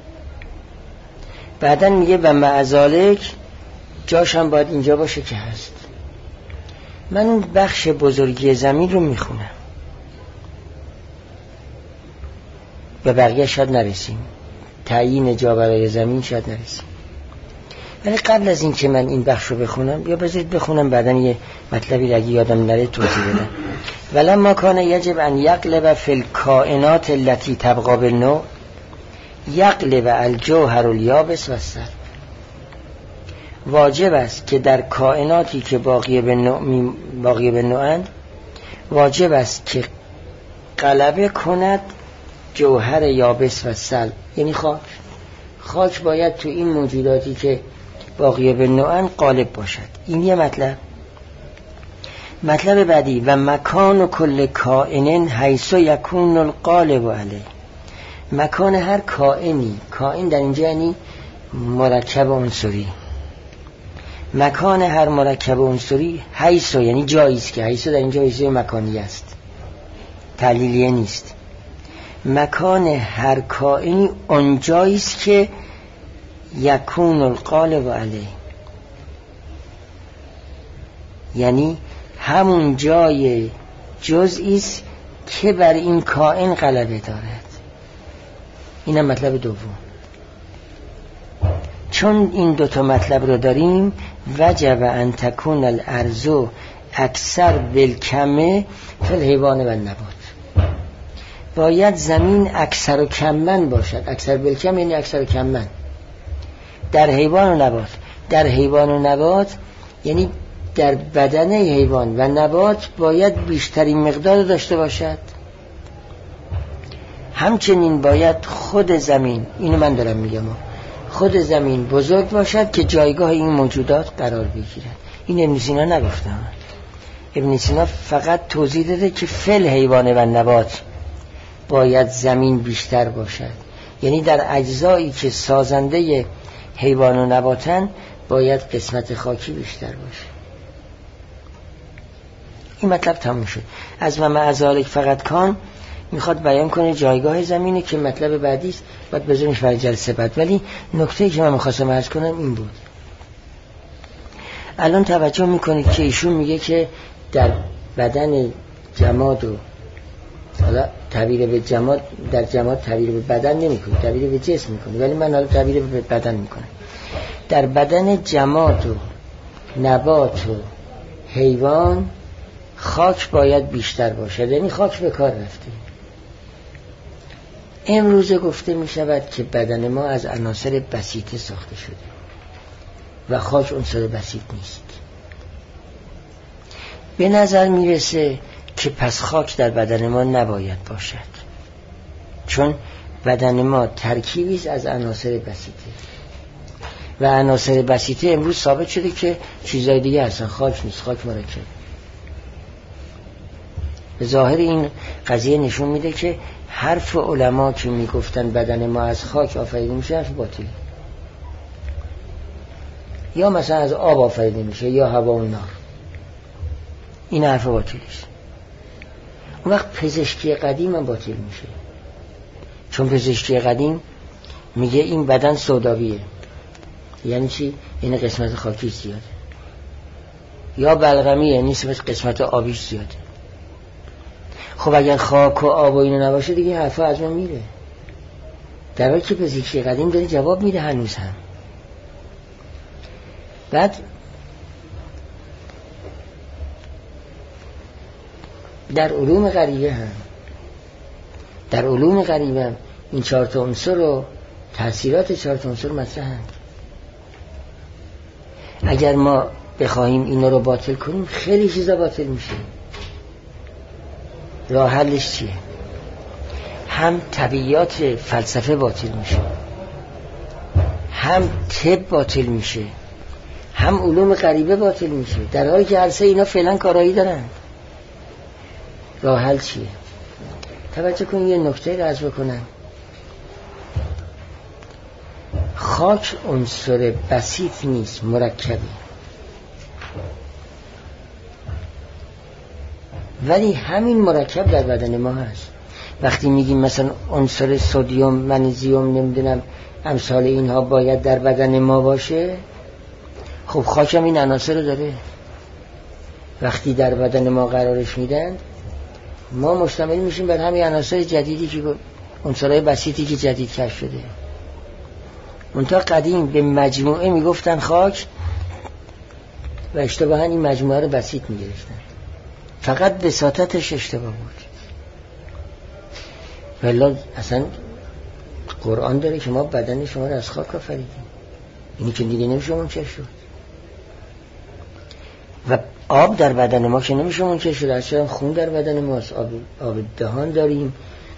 بعدن میگه و معذالک جاش هم باید اینجا باشه که هست. من اون بخش بزرگی زمین رو میخونم و بقیه شاید نرسیم، تعیین جا برای زمین شاید نرسیم. ولی قبل از این که من این بخش رو بخونم، یا بذارید بخونم بعدن یه مطلبی اگه یادم نره توضیح بدم. ولما کان یجب ان یقلب فی الکائنات التي تبقى بالنوع یقلب الجوهر الیابس و السرب. واجب است که در کائناتی که باقی به نوعند واجب است که غلبه کند جوهر یابس و سلب، یعنی خاک باید تو این موجوداتی که باقی به نوعند غالب باشد. این یه مطلب بعدی و مکان و کل کائن حیث یکون الغالب علیه. مکان هر کائنی، کائن در اینجا یعنی مرکب عنصری، مکان هر مرکب عنصری حیث یعنی جاییست که حیث در اینجا حیث مکانی است، تعلیلیه نیست. مکان هر کائنی اونجاییست که یکون الغالب علیه، یعنی همون جای جزئیست که بر این کائن غلبه دارد. اینم مطلب دوم. چون این دوتا مطلب رو داریم وجب ان تکون الارض اکثر بالکمه فی الحیوان و النبات. باید زمین اکثر و کمن باشد. اکثر بالکم یعنی اکثر و کمن در حیوان و نبات. در حیوان و نبات یعنی در بدن حیوان و نبات باید بیشترین مقدار داشته باشد. همچنین باید خود زمین، اینو من دارم میگم، خود زمین بزرگ باشد که جایگاه این موجودات قرار بگیرد. این ابن سینا نگفته. ابن سینا فقط توضیح داده که فل حیوان و نبات باید زمین بیشتر باشد، یعنی در اجزایی که سازنده حیوان و نباتن باید قسمت خاکی بیشتر باشه. این مطلب تموم شد. از و معذالک فقط کان میخواد بیان کنه جایگاه زمینه که مطلب بعدی است، باید بذاریمش برای جلسه بعد. ولی نکته‌ای که من می‌خواستم عرض کنم این بود. الان توجه میکنید که ایشون میگه که در بدن جماد و حالا تعبیر به جماد، در جماد تعبیر به بدن نمی‌کنه، تعبیر به جسم می‌کنه، ولی من حالا تعبیر به بدن می‌کنم. در بدن جماد و نبات و حیوان خاک باید بیشتر باشد، یعنی خاک به کار رفته. امروزه گفته می شود که بدن ما از عناصر بسیطه ساخته شده و خاک عنصر بسیط نیست. به نظر می رسه که پس خاک در بدن ما نباید باشد، چون بدن ما ترکیبی است از عناصر بسیطه و عناصر بسیطه امروز ثابت شده که چیزای دیگه هستن، خاک نیست، خاک مرکب. به ظاهر این قضیه نشون میده که حرف علما که میگفتن بدن ما از خاک آفریده میشه حرف باطلی، یا مثلا از آب آفریده میشه یا هوا و نار، این حرف باطلی است. اون وقت پزشکی قدیم هم باطل میشه، چون پزشکی قدیم میگه این بدن سوداویه. یعنی چی؟ این قسمت خاکی زیاده، یا بلغمیه، یعنی قسمت آبیش زیاده. خب اگر خاک و آب و اینو نباشه دیگه حرفا از ما میره، در حالی که پزشکی قدیم داره جواب میده هنوز هم. بعد در علوم غریبه هم این 4 تا عنصر و تأثیرات 4 تا عنصر مطرحند. اگر ما بخواهیم اینا رو باطل کنیم خیلی چیزا باطل میشه. راه حلش چیه؟ هم طبیعیات فلسفه باطل میشه، هم طب باطل میشه، هم علوم غریبه باطل میشه، در حالی که هر سه اینا فعلا کارایی دارن. راه حل چیه؟ توجه کنید یه نکته رو عرض بکنم. خاک عنصر بسیط نیست، مرکبی، ولی همین مرکب در بدن ما هست. وقتی میگیم مثلا عنصر سدیم، منیزیم، نمیدونم امثال اینها باید در بدن ما باشه، خب خاک هم این عناصر رو داره. وقتی در بدن ما قرارش میدن ما مشتمل میشیم بر همین عناصر جدیدی که عنصرهای بسیطی که جدید کشف شده. منتها قدیم به مجموعه میگفتن خاک و اشتباهاً این مجموعه رو بسیط میگرفتن، فقط بساطتش اشتباه بود. ولی اصلا قرآن داره که ما بدن شما رو از خاک آفریدیم، اینی که دیگه نمیشه منکر شد. و آب در بدن ما که نمیشه منکر شد، اصلا خون در بدن ماست، آب دهان داریم،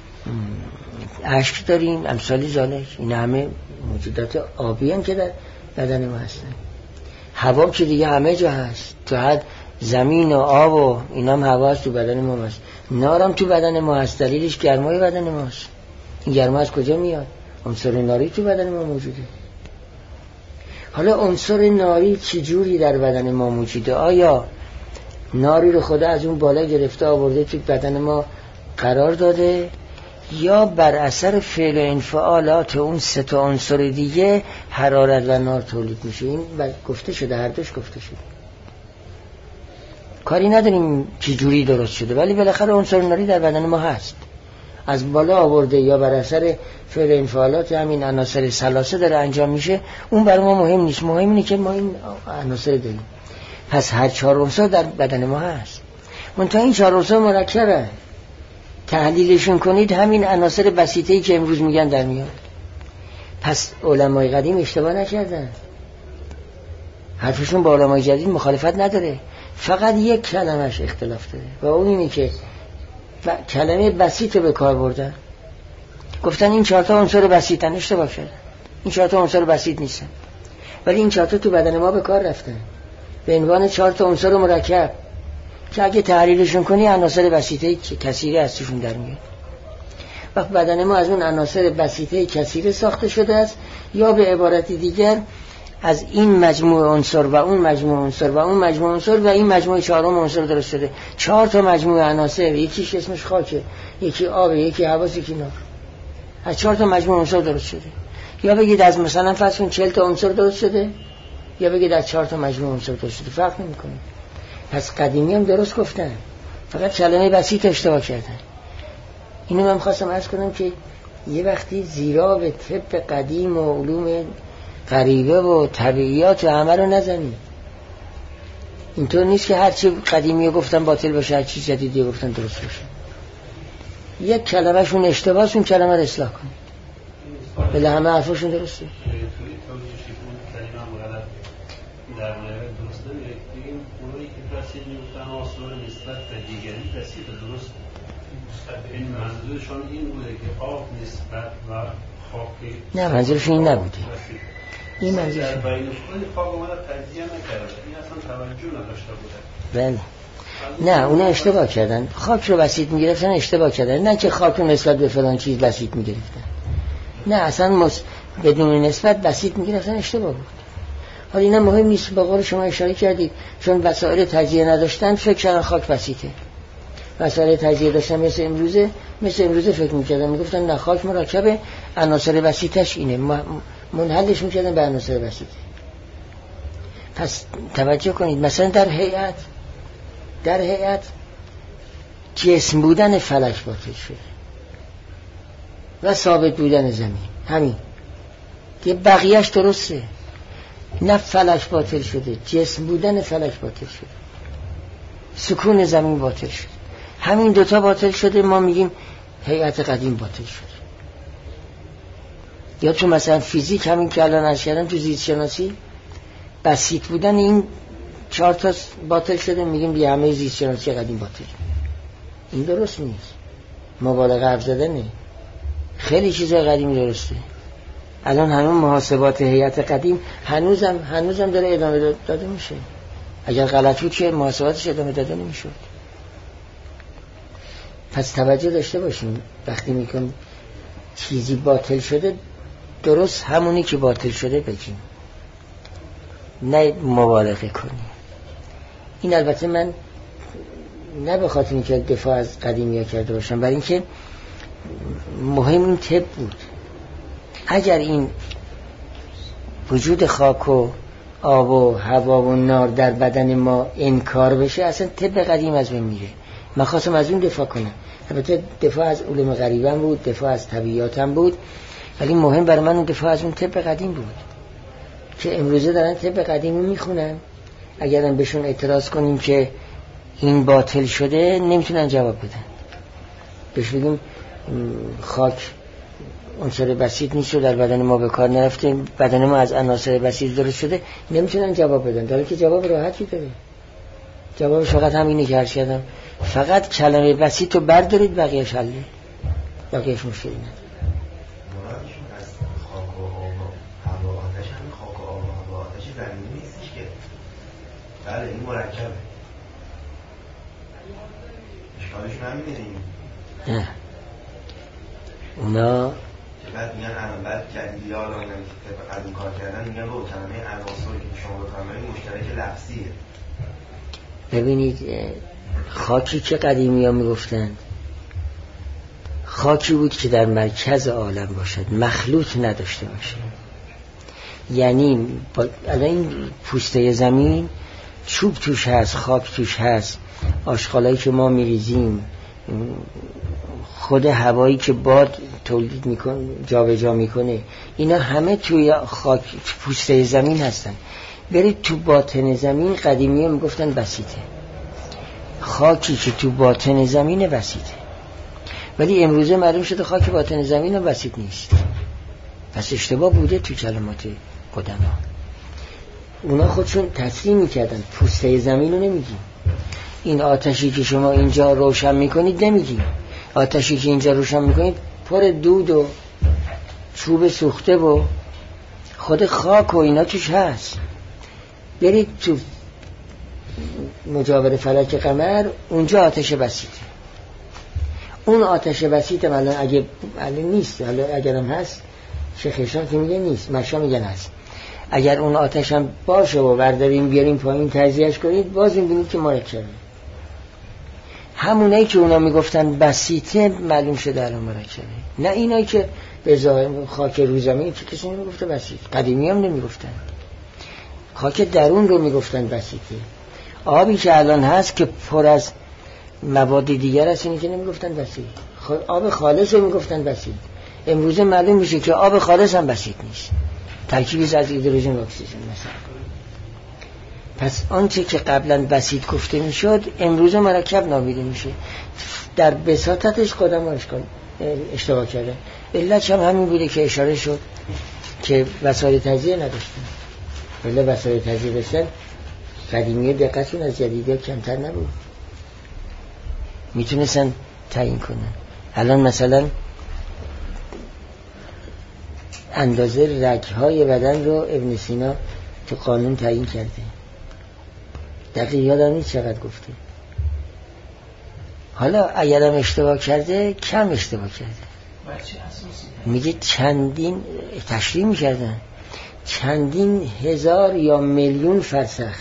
اشک داریم، امثال ذالک. این همه موجودات آبی هم که در بدن ما هستن. هوا که دیگه همه جا هست، تو حد زمین و آب و اینا هم هوا هست، تو بدن ما هست. نارم تو بدن ما هست، دلیلش گرمای بدن ماست. این گرما از کجا میاد؟ عنصر ناری تو بدن ما موجوده. حالا عنصر ناری چجوری در بدن ما موجوده؟ آیا ناری رو خدا از اون بالا گرفته آورده تو بدن ما قرار داده، یا بر اثر فعل و انفعالات اون 3 تا عنصر دیگه حرارت و نار تولید میشه؟ این گفته شده، هر دوش گفته شده. کاری نداریم چه جوری درست شده، ولی بالاخره عنصر ناری در بدن ما هست، از بالا آورده یا بر اثر فعل انفعالات همین عناصر ثلاثه داره انجام میشه. اون برای ما مهم نیست، مهم اینه که ما این عناصر داریم. پس هر 4 عنصر در بدن ما هست، منتها این 4 عنصر مرکبه. تحلیلشون کنید همین عناصر بسیطه‌ای که امروز میگن در میاد. پس علمای قدیم اشتباه نکردن، حرفشون با علمای جدید مخالفت نداره، فقط یک کلمش اختلاف داره و اون اینه که کلمه بسیط به کار بردن. گفتن این 4 تا عنصر بسیطن، اشتباه کردن. این 4 تا عنصر بسیط نیستن، ولی این 4 تا تو بدن ما به کار رفتن به عنوان 4 تا عنصر مرکب که اگه تحلیلشون کنی عناصر بسیطه کثیره ازشون در میاد. وقت بدن ما از اون عناصر بسیطه کثیره ساخته شده است، یا به عبارتی دیگر از این مجموعه عنصر و اون مجموعه عنصر و اون مجموعه عنصر و این مجموعه 4م عنصر درست شده. 4 تا مجموعه عناصر، یکیش اسمش خاکه، یکی آب، یکی هوا، یکی نار. از 4 تا مجموعه عنصر درست شده. یا بگید از مثلا فرض کن 40 تا عنصر درست شده، یا بگید از 4 تا مجموعه عنصر درست شده، فرق نمیکنه. پس قدیمی هم درست گفتن، فقط کلمه بسیط اشتباه کردن. اینو من خواستم عرض کنم که یه وقتی زیرا به طب قدیم و علوم غریبه و طبیعیات و همه رو نزنی. اینطور نیست که هر چی قدیمی رو گفتن باطل باشه، هر چی جدیدی رو گفتن درست باشه. یک کلمه شون اشتباهه، اون کلمه رو اصلاح کنید، بله همه حرفشون درسته. در مورد درسته بگیم اونایی که فرسید تناسل نسبت به دیگری بسیط درست. این منظورشون این بوده که آب نسبت و خاک نه منظورشون این نبوده. این منظورشون در بین خود خاک اومده تجزیه نکرده، این اصلا توجه نداشته بوده. بله نه اونا اشتباه کردن، خاک رو بسیط میگرفتن، اشتباه کردن. نه که خاک رو نسبت به فلان چیز بسیط میگرفتن، نه اصلا بدون نسبت بسیط میگرفتن، اشتباه بود. حالا اینا مهم نیست، با قول شما اشاره کردید چون وسایل تجزیه نداشتن فکر کردن خاک بسیطه. وسایل تجزیه داشتن مثل امروزه فکر میکردن، میگفتن نه خاک مرکب عناصر بسیطش اینه، منحلش میکردن به عناصر بسیطه. پس توجه کنید مثلا در هیئت جسم بودن فلک باطل شده و ثابت بودن زمین، همین که بقیهش درسته. نه فلک باطل شده، جسم بودن فلک باطل شده، سکون زمین باطل شده، همین دوتا باطل شده. ما میگیم هیئت قدیم باطل شده. یا تو مثلا فیزیک همین که الان عرض کردم، تو زیست شناسی بسیط بودن این 4 تا باطل شده، میگیم دیگه همه زیست شناسی قدیم باطل. این درست نیست، مبالغه حرف زدنه. خیلی چیزای قدیمی درسته. الان همون محاسبات هیئت قدیم هنوزم داره ادامه داده میشه. اگر غلط بود که محاسباتش ادامه داده نمیشد. پس توجه داشته باشیم وقتی میگم چیزی باطل شده، درست همونی که باطل شده بگیم، نه مبالغه کنیم. این البته من نه به خاطر اینکه دفاع از قدیمی کرده باشم، برای اینکه مهم این طب بود. اگر این وجود خاک و آب و هوا و نار در بدن ما انکار بشه، اصلا طب قدیم از بین میره. من خواستم از اون دفاع کنم. البته دفاع از علوم غریبم بود، دفاع از طبیعیاتم بود، ولی مهم برای من اون دفاع از اون طب قدیم بود که امروزه دارن طب قدیمی میخونن. اگرم بهشون اعتراض کنیم که این باطل شده، نمیتونن جواب بدن. بهش بگیم خاک عنصر بسیط نیست و در بدن ما به کار نرفته، بدن ما از عناصر بسیط درست شده، نمیتونن جواب بدن. در حالی که جواب راحتی داره. جوابش فقط همینه که عرض کردم، فقط کلمه بسیط رو بردارید، بقیه‌اش حله، بقیه‌اش مشکلی نداره. مرادشون از خاک و آب و هوا آتش، همین خاک و آب و هوا آتش زمینی نیستش که. بله این مرکبه. اشکالشون همینه دیگه. نه اونا بعد میگن بعد جدیدی ها رو که قدیم کار کردن میگن رو کلمه عناصر که شما بفرمایید مشترک لفظیه. ببینید خاکی که قدیمی ها میگفتن خاکی بود که در مرکز عالم باشد، مخلوط نداشته باشه. یعنی الان این پوسته زمین چوب توش هست، خاک توش هست، آشغالایی که ما میریزیم، خود هوایی که باد تولید میکنه، جابجا میکنه، اینا همه توی خاک پوسته زمین هستن. برید تو باطن زمین، قدیمی ها میگفتن بسیطه. خاکی که تو باطن زمین بسیطه، ولی امروزه معلوم شده خاک باطن زمین بسیط نیست. پس اشتباه بوده تو کلمات قدما. اونا خودشون تسلیم میکردن، پوسته زمین رو نمیگیم. این آتشی که شما اینجا روشن میکنید نمیگیم، آتشی که اینجا روشن میکنید پر دود و چوب سوخته و خود خاک و اینا توش هست. برید تو مجاور فلک قمر، اونجا آتش بسیطه. اون آتش بسیطه الان اگه نیست، اگرم هست شیخ هشام که میگه نیست، مشا میگن هست. اگر اون آتش هم باشه و برداریم بیاریم پایین تجزیهش کنید، باز میبینید که مرکبه. همونایی که اونا میگفتن بسیطه معلوم شده الان مرکبه. نه اینایی که به ظاهر خاک روزمین که کسی نمیگفته بسیط، قدیمی هم نمیگفتن. خاک درون رو میگفتن بسیطه. آبی که الان هست که پر از مواد دیگر هست، اینی که نمیگفتن بسیط. آب خالص رو میگفتن بسیط. امروزه معلوم میشه که آب خالص هم بسیط نیست، ترکیبی از هیدروژن و اکسیژن مثلا. پس آنچه که قبلا بسیط گفته میشد امروزه مرکب نامیده میشه. در بساطتش قدما اشتباه کردن. علتش هم همین بوده که اشاره شد که وسایل تجزیه نداشتن. ولی وسایل تجزیه داشتن قدیمی دقتشون از جدیدی کمتر نبود، میتونستن تعیین کنن. الان مثلا اندازه رگ‌های بدن رو ابن سینا تو قانون تعیین کرده. دقیق یادم نیست چقدر گفته. حالا اگرم اشتباه کرده کم اشتباه کرده. میگه چندین، تشریح میکردن چندین هزار یا میلیون فرسخ،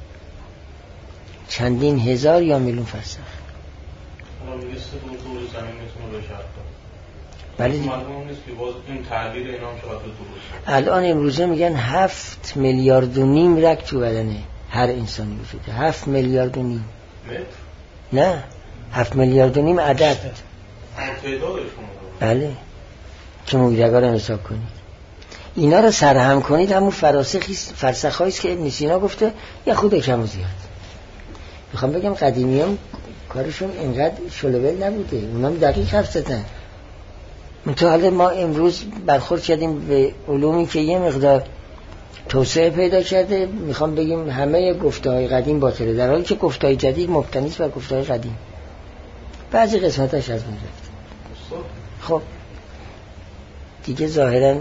چندین هزار یا میلیون فرسخ. حالا میگه سه دور زمینتون رو بشرد. بله معلوم نیست که باز این تعبیر اینا هم چقدر درسته. الان امروزه میگن 7 میلیارد و نیم رگ تو بدنه هر انسانی وجوده. 7 میلیارد و نیم متر؟ نه 7 میلیارد و نیم عدد تعدادشون. بله که مویدگاه رو حساب کنید، اینا رو سرهم کنید، همون فرسخ هاییست که ابن سینا گفته یا خود کم و زیاد. میخوام بگم قدیمی هم کارشون اینقدر شلوول نبوده، اونا هم دقیق حرف زدن. منتها حالا ما امروز برخورد کردیم به علومی که یه مقدار توسعه پیدا کرده، میخوام بگیم همه گفته‌های قدیم باطله، در حالی که گفته‌های جدید مبتنی است بر گفته‌های قدیم. بعضی قسمتاش از بین رفته. خب دیگه ظاهراً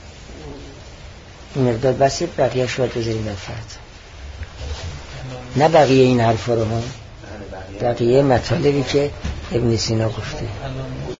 این مقدار بسه، بقیه شاید بذاریم در فرد، نه بقیه این حرفا رو هم، بقیه مطالبی که ابن سینا گفته.